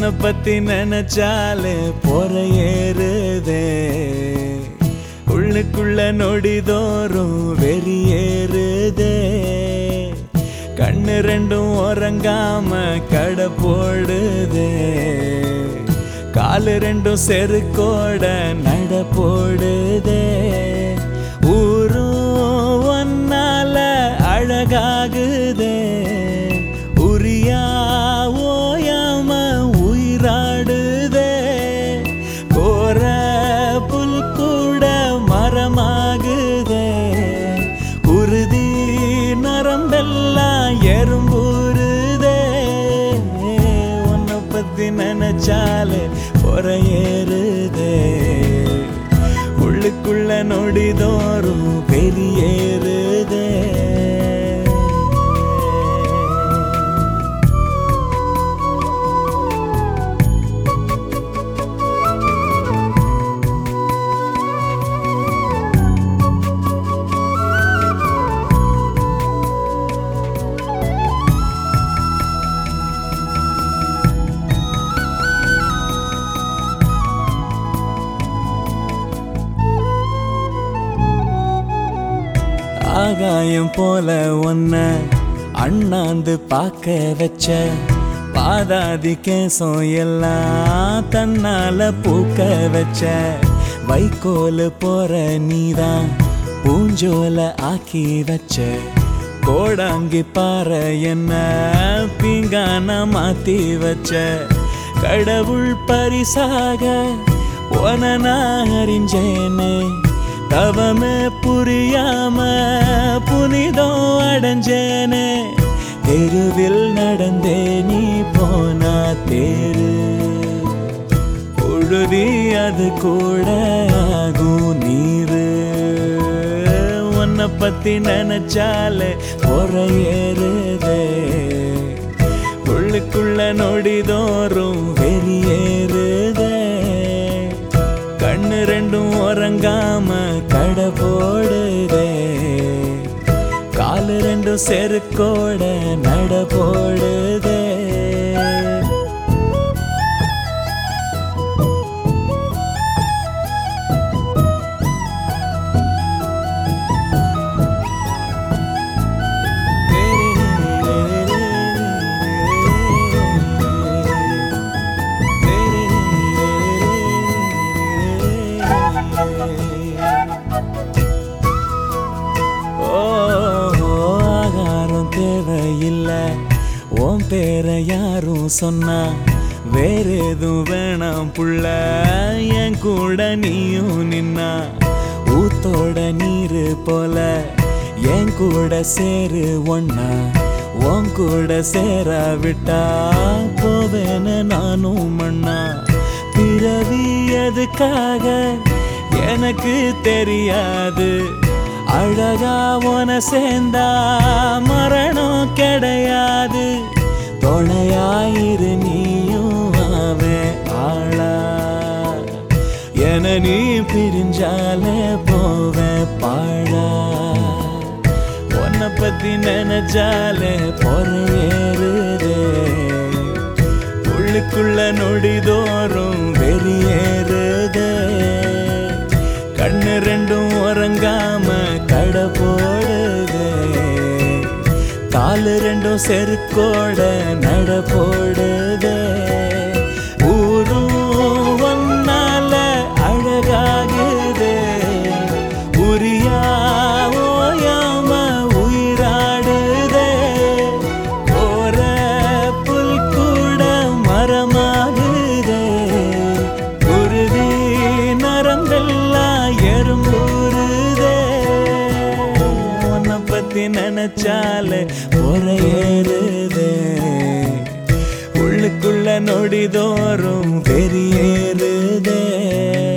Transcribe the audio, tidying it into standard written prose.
உன்னை பத்தி நினைச்சாலே பொற ஏறுதே உள்ளுக்குள்ள நொடிதோறும் வெறியேறுதே கண்ணு ரெண்டும் உறங்காம கடை போடுதே காலு ரெண்டும் செருக்கோட நட போடுதே ஊரும் ஒன்னால அழகாகுதே உரியா ஓயாம உயிராடுதே கோர புல் கூட மரமாகுதே உறுதி நரம்பெல்லாம் எறும்புறுதே உன்னை பத்தி நினைச்சாலே பொற ஏறுதே உள்ளுக்குள்ள நொடிதோறும் பெரியேறுதே ஆகாயம் போல ஒன்ன அண்ணாந்து பார்க்க வச்ச பாதாதி கேசம் எல்லாம் தன்னால பூக்க வச்ச வைக்கோல் போற நீதான் பூஞ்சோல ஆக்கி வச்ச கோடாங்கி பாறை என்ன பீங்கான மாத்தி வச்ச கடவுள் பரிசாக உன நான் அறிஞ்சேனே தவமே புரியாம புனிதம் அடைஞ்சேனே தெருவில் நடந்தே நீ போனா தேரு உழுதி அது கூட ஆகும் நீரு உன்னை பத்தி நினைச்சாலே பொற ஏறுதே உள்ளுக்குள்ள நொடிதோறும் வெறியேறுதே கண்ணு ரெண்டும் உறங்காம கடை போடுதே காலு ரெண்டும் செருக்கோட நட போடுதே ஆகாரம் தேவையில்லை உன் பேரை யாரும் சொன்னா வேற எதுவும் வேணாம் புள்ள என் கூட நீயும் நின்னா ஊத்தோட நீரு போல என் கூட சேரு ஒன்னா உன் கூட சேரா விட்டா போவேன நானும் மண்ணா பிறவி எதுக்காக எனக்கு தெரியாது அழகா உன சேர்ந்தா மரணம் கிடையாது துணையாயிரு நீயும் அவன் ஆளா என நீ பிரிஞ்சாலே போவேன் பாழா உன்னை பத்தி நினைச்சாலே பொற ஏறுதே உள்ளுக்குள்ள நொடிதோறும் வெறியேறுதே கண்ணு ரெண்டும் உறங்காம கடை போடுதே காலு ரெண்டும் செருக்கோட நட போடுதே ஊரும் ஒன்னால அழகாகுதே உரியா ஓயாம உயிராடுதே கோர புல் கூட மரமாகுதே உறுதி நரம்பெல்லாம் எறும்புறுதே உன்னை பத்தி நினைச்சாலே பொற ஏறுதே உள்ளுக்குள்ள நொடிதோறும் வெறியேறுதே